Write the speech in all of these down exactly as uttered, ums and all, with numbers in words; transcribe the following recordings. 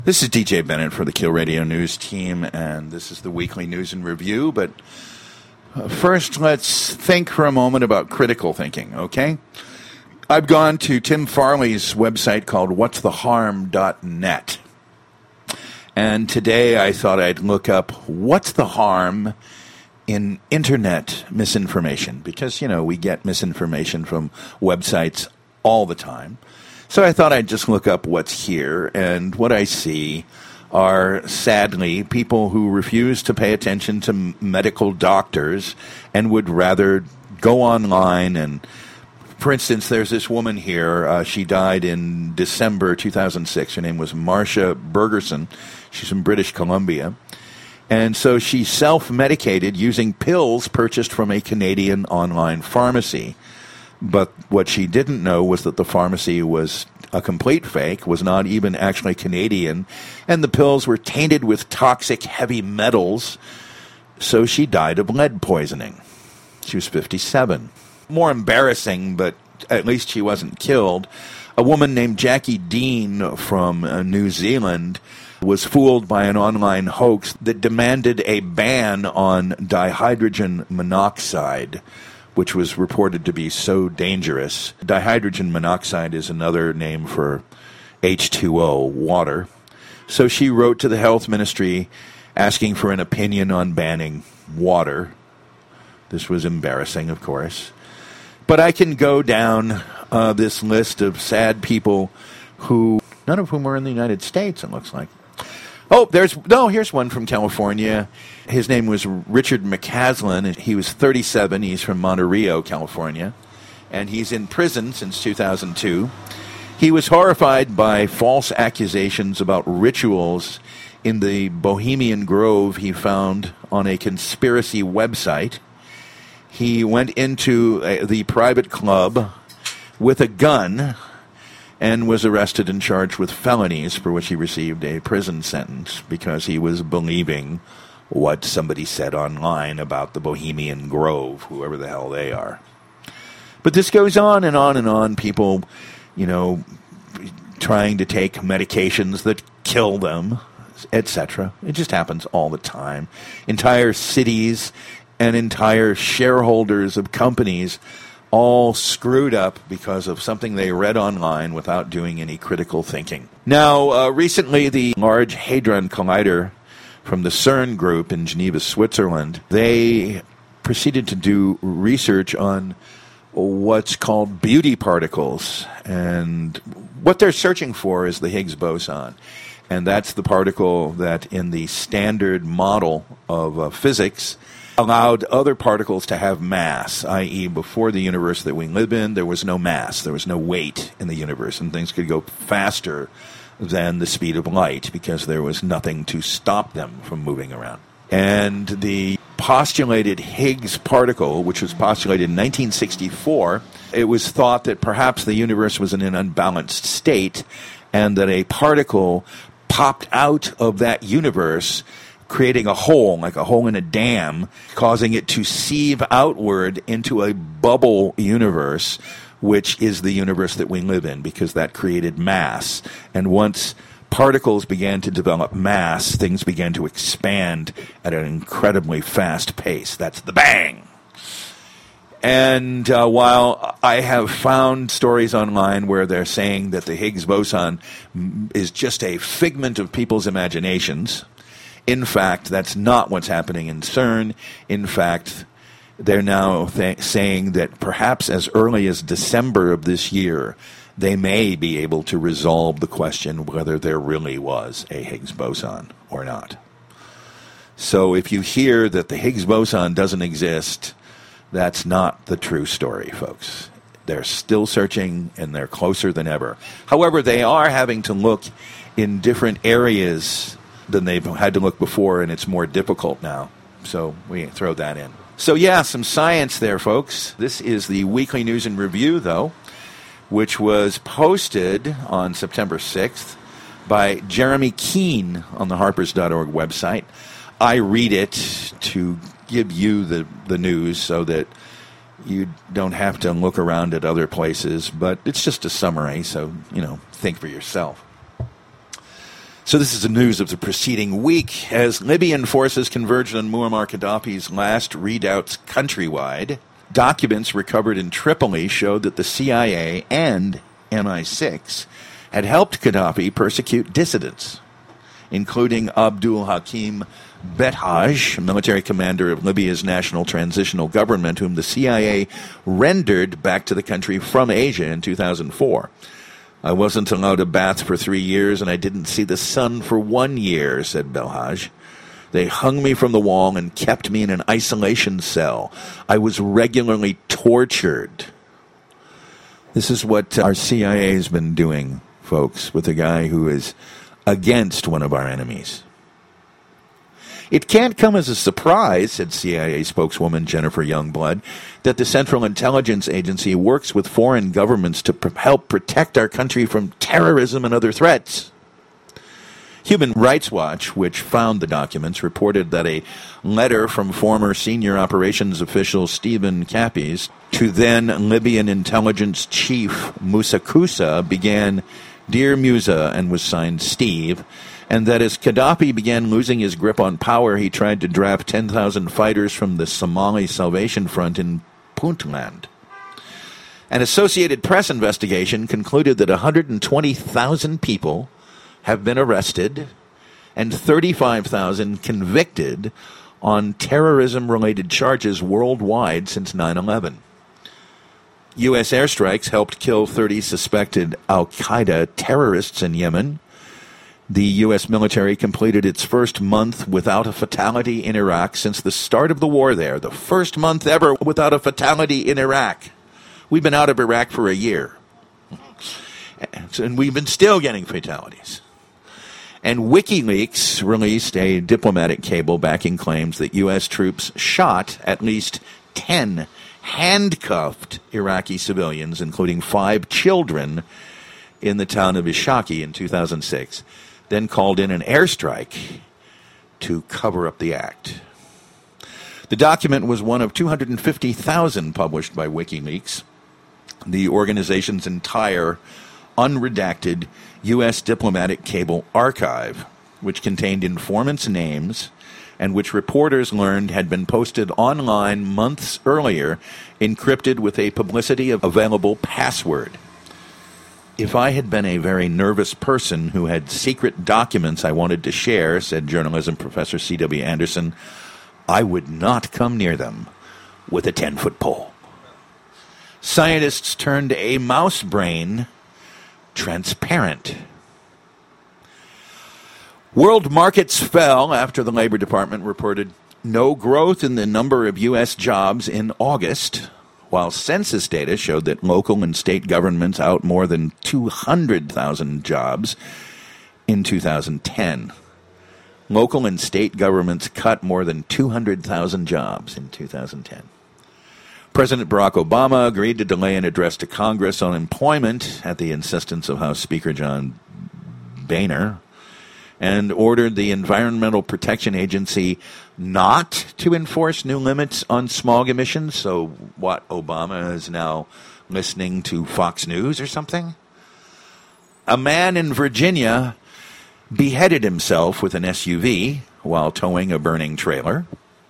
This is D J Bennett for the Kill Radio News team, and this is the weekly news and review. But uh, first, let's think for a moment about critical thinking, okay? I've gone to Tim Farley's website called what's the harm dot net. And today I thought I'd look up what's the harm in internet misinformation, because, you know, we get misinformation from websites all the time. So I thought I'd just look up what's here, and what I see are, sadly, people who refuse to pay attention to medical doctors and would rather go online. And, for instance, there's this woman here. Uh, she died in December two thousand six. Her name was Marcia Bergerson. She's from British Columbia. And so she self-medicated using pills purchased from a Canadian online pharmacy. But what she didn't know was that the pharmacy was a complete fake, was not even actually Canadian, and the pills were tainted with toxic heavy metals, so she died of lead poisoning. She was fifty-seven. More embarrassing, but at least she wasn't killed. A woman named Jackie Dean from uh, New Zealand was fooled by an online hoax that demanded a ban on dihydrogen monoxide, which was reported to be so dangerous. Dihydrogen monoxide is another name for H two O, water. So she wrote to the health ministry asking for an opinion on banning water. This was embarrassing, of course. But I can go down uh, this list of sad people who, none of whom are in the United States, it looks like. Oh, there's no. Here's one from California. His name was Richard McCaslin. He was thirty-seven. He's from Monterey, California, and he's in prison since two thousand two. He was horrified by false accusations about rituals in the Bohemian Grove he found on a conspiracy website. He went into a, the private club with a gun and was arrested and charged with felonies, for which he received a prison sentence because he was believing what somebody said online about the Bohemian Grove, whoever the hell they are. But this goes on and on and on. People, you know, trying to take medications that kill them, et cetera. It just happens all the time. Entire cities and entire shareholders of companies all screwed up because of something they read online without doing any critical thinking. Now, uh, recently, the Large Hadron Collider from the CERN group in Geneva, Switzerland, they proceeded to do research on what's called beauty particles. And what they're searching for is the Higgs boson. And that's the particle that in the standard model of uh, physics allowed other particles to have mass, that is before the universe that we live in, there was no mass, there was no weight in the universe, and things could go faster than the speed of light because there was nothing to stop them from moving around. And the postulated Higgs particle, which was postulated in nineteen sixty-four, it was thought that perhaps the universe was in an unbalanced state and that a particle popped out of that universe, creating a hole, like a hole in a dam, causing it to sieve outward into a bubble universe, which is the universe that we live in, because that created mass. And once particles began to develop mass, things began to expand at an incredibly fast pace. That's the bang. And uh, while I have found stories online where they're saying that the Higgs boson is just a figment of people's imaginations, in fact, that's not what's happening in CERN. In fact, they're now th- saying that perhaps as early as December of this year, they may be able to resolve the question whether there really was a Higgs boson or not. So if you hear that the Higgs boson doesn't exist, that's not the true story, folks. They're still searching, and they're closer than ever. However, they are having to look in different areas than they've had to look before, and it's more difficult now. So we throw that in. So yeah, some science there, folks. This is the weekly news and review, though, which was posted on September sixth by Jeremy Keene on the harpers dot org website. I read it to give you the, the news so that you don't have to look around at other places, but it's just a summary, so, you know, think for yourself. So this is the news of the preceding week. As Libyan forces converged on Muammar Gaddafi's last redoubts countrywide, documents recovered in Tripoli showed that the C I A and M I six had helped Gaddafi persecute dissidents, including Abdul Hakim Bethaj, military commander of Libya's national transitional government, whom the C I A rendered back to the country from Asia in two thousand four. I wasn't allowed a bath for three years, and I didn't see the sun for one year, said Belhaj. They hung me from the wall and kept me in an isolation cell. I was regularly tortured. This is what our C I A has been doing, folks, with a guy who is against one of our enemies. It can't come as a surprise, said C I A spokeswoman Jennifer Youngblood, that the Central Intelligence Agency works with foreign governments to pr- help protect our country from terrorism and other threats. Human Rights Watch, which found the documents, reported that a letter from former senior operations official Stephen Cappies to then Libyan intelligence chief Musa Kusa began, Dear Musa, and was signed Steve, and that as Gaddafi began losing his grip on power, he tried to draft ten thousand fighters from the Somali Salvation Front in Puntland. An Associated Press investigation concluded that one hundred twenty thousand people have been arrested and thirty-five thousand convicted on terrorism-related charges worldwide since nine eleven. U S airstrikes helped kill thirty suspected al-Qaeda terrorists in Yemen. The U S military completed its first month without a fatality in Iraq since the start of the war there. The first month ever without a fatality in Iraq. We've been out of Iraq for a year. And we've been still getting fatalities. And WikiLeaks released a diplomatic cable backing claims that U S troops shot at least ten handcuffed Iraqi civilians, including five children, in the town of Ishaqi in two thousand six, then called in an airstrike to cover up the act. The document was one of two hundred fifty thousand published by WikiLeaks, the organization's entire unredacted U S diplomatic cable archive, which contained informants' names and which reporters learned had been posted online months earlier, encrypted with a publicity available password. If I had been a very nervous person who had secret documents I wanted to share, said journalism professor C W Anderson, I would not come near them with a ten-foot pole. Scientists turned a mouse brain transparent. World markets fell after the Labor Department reported no growth in the number of U S jobs in August, while census data showed that local and state governments out more than two hundred thousand jobs in two thousand ten. Local and state governments cut more than two hundred thousand jobs in two thousand ten. President Barack Obama agreed to delay an address to Congress on employment at the insistence of House Speaker John Boehner, and ordered the Environmental Protection Agency not to enforce new limits on smog emissions. So what, Obama is now listening to Fox News or something? A man in Virginia beheaded himself with an S U V while towing a burning trailer.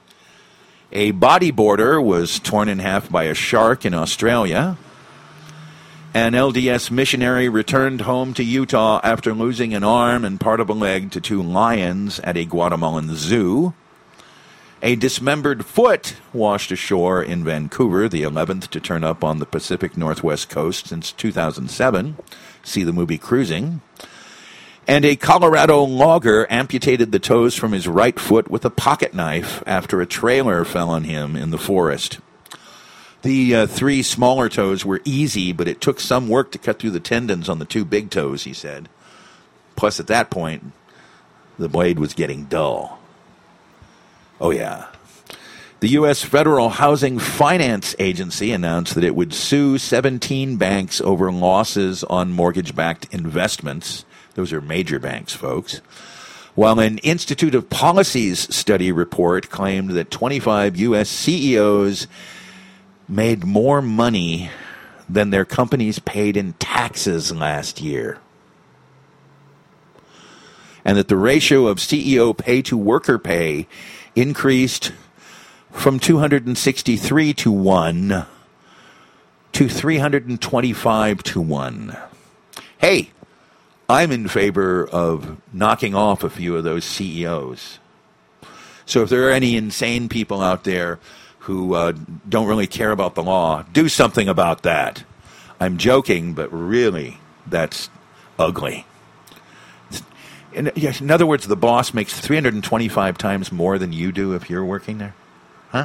A bodyboarder was torn in half by a shark in Australia. An L D S missionary returned home to Utah after losing an arm and part of a leg to two lions at a Guatemalan zoo. A dismembered foot washed ashore in Vancouver, the eleventh to turn up on the Pacific Northwest coast since two thousand seven. See the movie Cruising. And a Colorado logger amputated the toes from his right foot with a pocket knife after a trailer fell on him in the forest. The uh, three smaller toes were easy, but it took some work to cut through the tendons on the two big toes, he said. Plus, at that point, the blade was getting dull. Oh, yeah. The U S Federal Housing Finance Agency announced that it would sue seventeen banks over losses on mortgage-backed investments. Those are major banks, folks. While an Institute of Policy's study report claimed that twenty-five U S C E Os made more money than their companies paid in taxes last year. and that the ratio of C E O pay to worker pay increased from two hundred sixty-three to one to three hundred twenty-five to one. Hey, I'm in favor of knocking off a few of those C E Os. So if there are any insane people out there who uh, don't really care about the law, do something about that. I'm joking, but really, that's ugly. In, in other words, the boss makes three hundred twenty-five times more than you do if you're working there. Huh?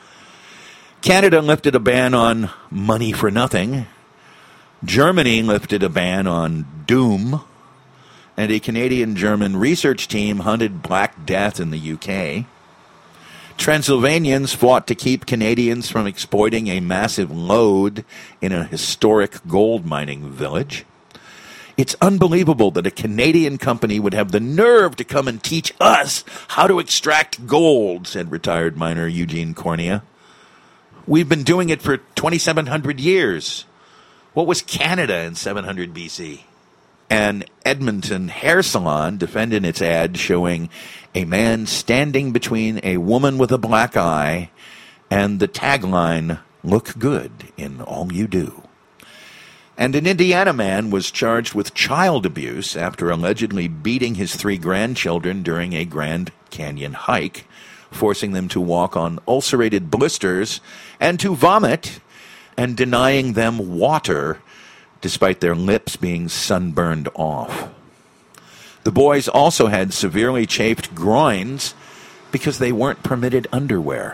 Canada lifted a ban on money for nothing. Germany lifted a ban on doom. And a Canadian-German research team hunted Black Death in the U K. Transylvanians fought to keep Canadians from exploiting a massive lode in a historic gold mining village. It's unbelievable that a Canadian company would have the nerve to come and teach us how to extract gold, said retired miner Eugene Cornea. We've been doing it for twenty-seven hundred years. What was Canada in seven hundred B C? An Edmonton hair salon defended its ad showing a man standing between a woman with a black eye and the tagline, "Look good in all you do." And an Indiana man was charged with child abuse after allegedly beating his three grandchildren during a Grand Canyon hike, forcing them to walk on ulcerated blisters and to vomit, and denying them water despite their lips being sunburned off. The boys also had severely chafed groins because they weren't permitted underwear.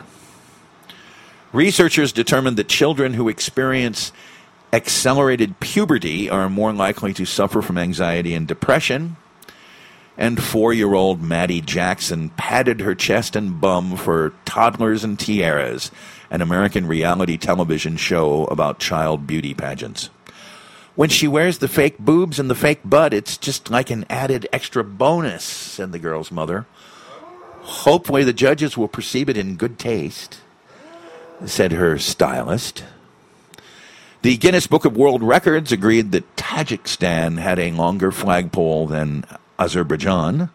Researchers determined that children who experience accelerated puberty are more likely to suffer from anxiety and depression. And four-year-old Maddie Jackson padded her chest and bum for Toddlers and Tiaras, an American reality television show about child beauty pageants. When she wears the fake boobs and the fake butt, it's just like an added extra bonus, said the girl's mother. Hopefully the judges will perceive it in good taste, said her stylist. The Guinness Book of World Records agreed that Tajikistan had a longer flagpole than Azerbaijan.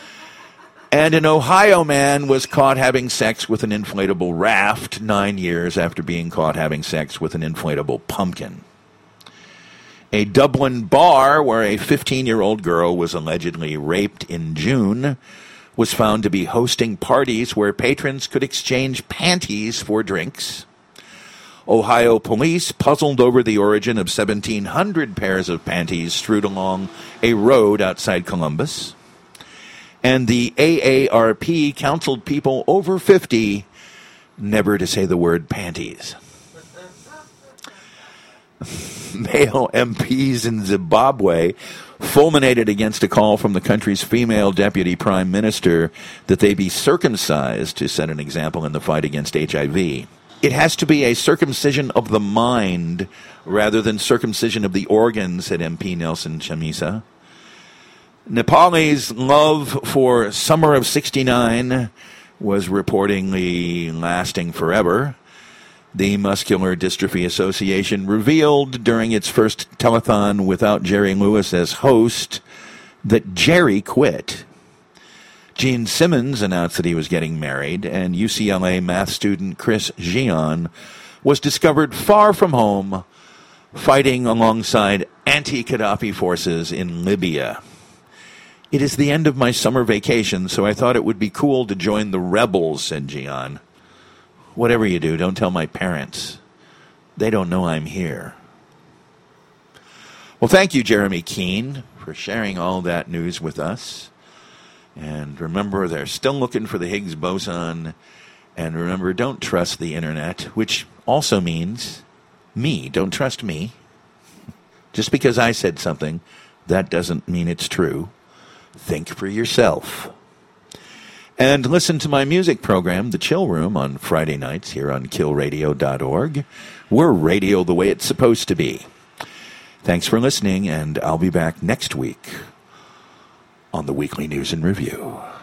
And an Ohio man was caught having sex with an inflatable raft nine years after being caught having sex with an inflatable pumpkin. A Dublin bar where a fifteen-year-old girl was allegedly raped in June was found to be hosting parties where patrons could exchange panties for drinks. Ohio police puzzled over the origin of seventeen hundred pairs of panties strewed along a road outside Columbus. And the A A R P counseled people over fifty never to say the word panties. Male M Ps in Zimbabwe fulminated against a call from the country's female deputy prime minister that they be circumcised to set an example in the fight against H I V. It has to be a circumcision of the mind rather than circumcision of the organs, said M P Nelson Chamisa. Nepal's love for Summer of sixty-nine was reportedly lasting forever. The Muscular Dystrophy Association revealed during its first telethon without Jerry Lewis as host that Jerry quit. Gene Simmons announced that he was getting married, and U C L A math student Chris Gian was discovered far from home, fighting alongside anti-Gaddafi forces in Libya. It is the end of my summer vacation, so I thought it would be cool to join the rebels, said Gian. Whatever you do, don't tell my parents. They don't know I'm here. Well, thank you, Jeremy Keene, for sharing all that news with us. And remember, they're still looking for the Higgs boson. And remember, don't trust the internet, which also means me. Don't trust me. Just because I said something, that doesn't mean it's true. Think for yourself. And listen to my music program, The Chill Room, on Friday nights here on kill radio dot org. We're radio the way it's supposed to be. Thanks for listening, and I'll be back next week on the Weekly News and Review.